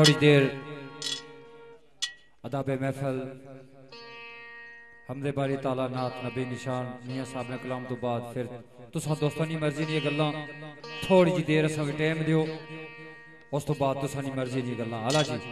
थोड़ी देर अदाबे महफल हमदे बारी ताला नात नबी निशान मियां साहब ने कलाम तो बाद फिर तुसा दोस्तों की मर्जी दी गल्लां थोड़ी जी देर असां टाइम दियो उस तो बाद तुसा दी मर्जी दी गल्लां आला जी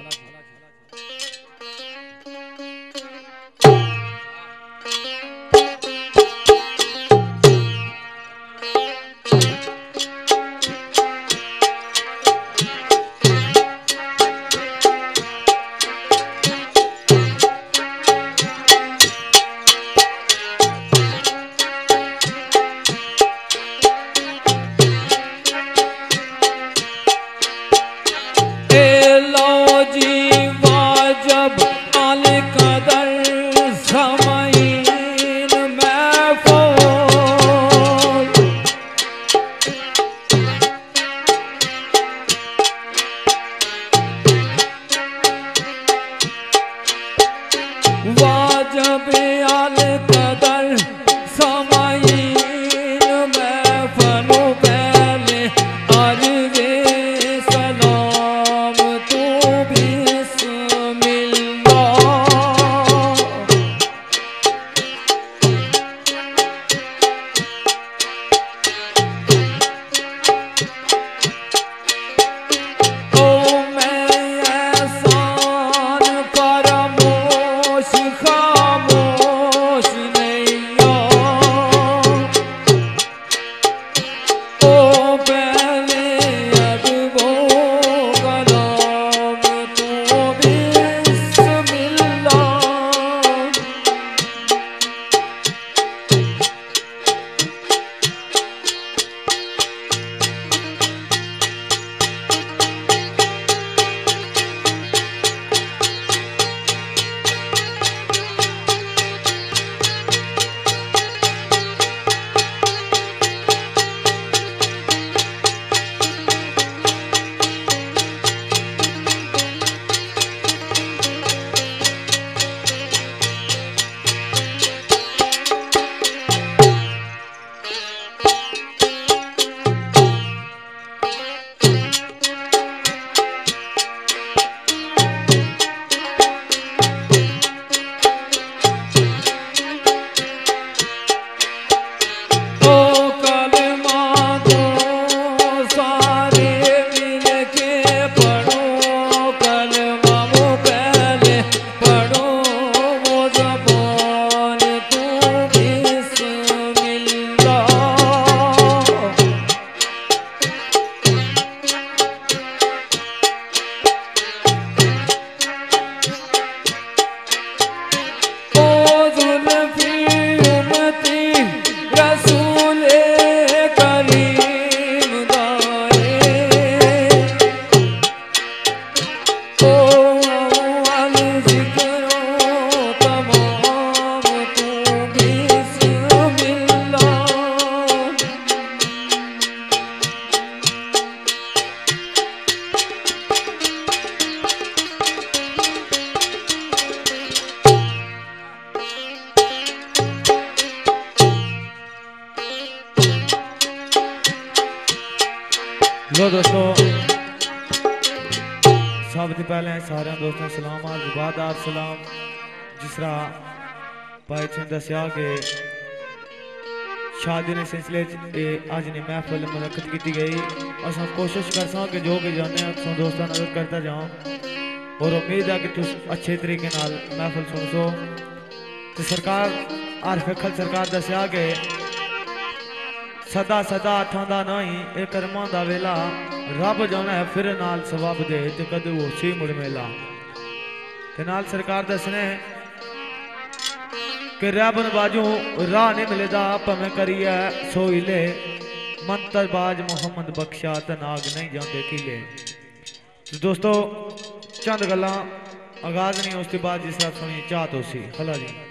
लो दोस्तों सब तो पहले सारे दोस्तों सलाम आदाब सलाम। जिस तरह भाई तुम दसिया कि शादी के सिलसिले अज ने महफिल मुनक्कद की गई। अस कोशिश कर कि जो भी जाने तुम दोस्तों नजर करता जाओ और उम्मीद है कि तुम अच्छे तरीके नाल महफिल सुन सो। तो सरकार आरफ खल सरकार दसिया कि सदा सदा थांदा नहीं ए कर्मां दा वेला रब जाना है फिर नाल सवाब दे ते कदू उसी मुड़ मेला। ते नाल सरकार दसने कि रब बाजू राह नहीं मिलेदा भवें करिए सोई ले मंतर बाज मोहम्मद बख्शा ते नाग नहीं जाते किले। तो दोस्तों चंद गल्लां आगाज नहीं उसके बाद जिस तरह सुनी चाहत हो सी खला जी।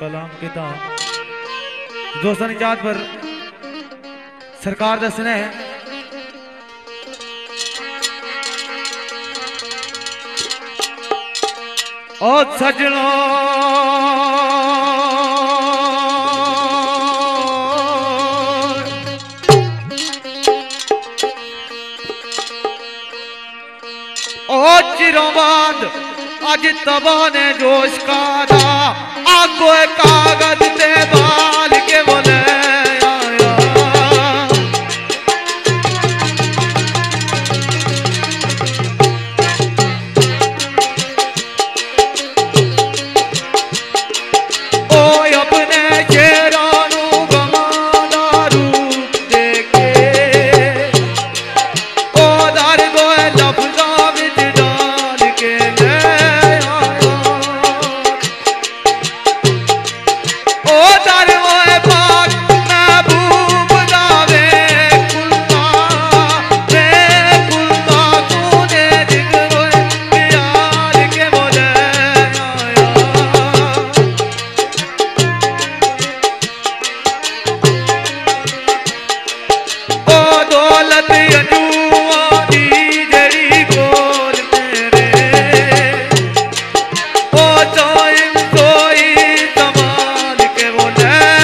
कलाम किता। दोस्तों ने जात पर सरकार दसने ओ सजनों ओ चिरों बाद अज तबा ने जोश का दा आगो कागज ते बाल के बोले आया। ओ अपने शेरां नू गमादा रूप देखे ओ दर गोए लफ्ज़ां विच डाल के ले आया। ओ दर गोए पाक महबूब दावे कुलता कूने जिगरोए प्यार के बोले आया। ओ दौलत अजूआ दी जड़ी कोल मेरे ओ सोई संभाल के बोले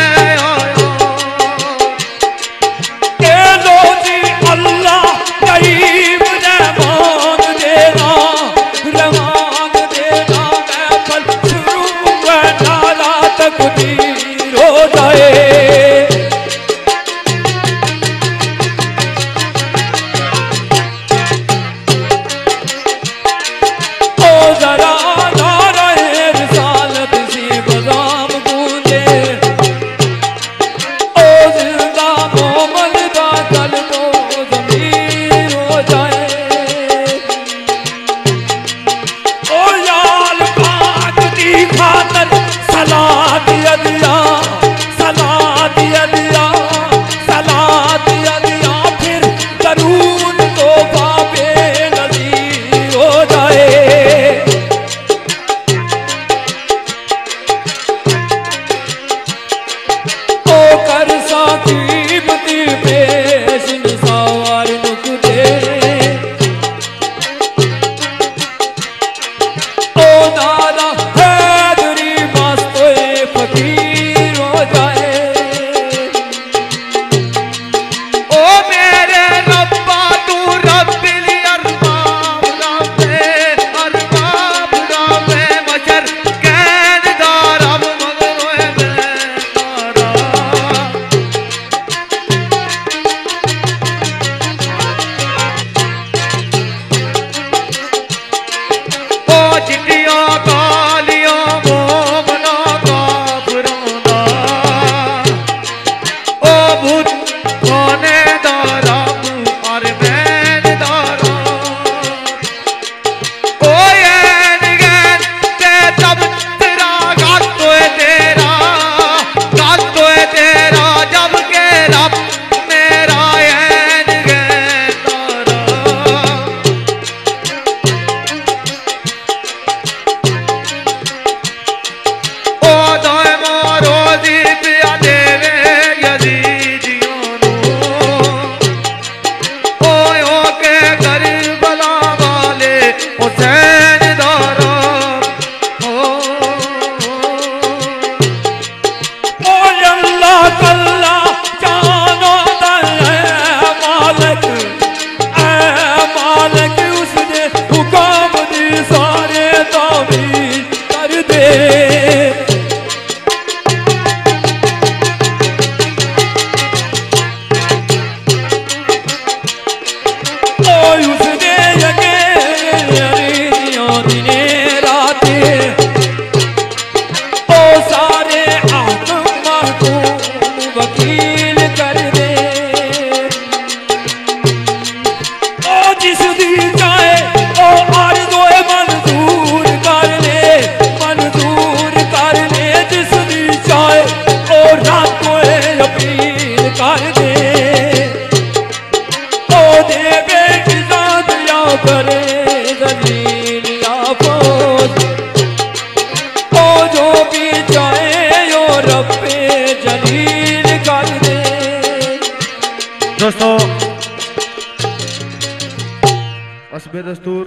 बेदस्तूर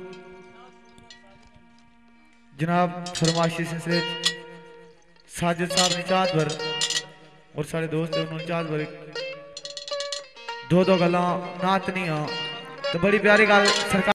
जनाब फरमाशी सिलसिले साजिद साहब ने चाहत भर और सारे दोस्त उन्होंने चाहत भर दो गल्लां नात नहीं आ तो बड़ी प्यारी गल सरकार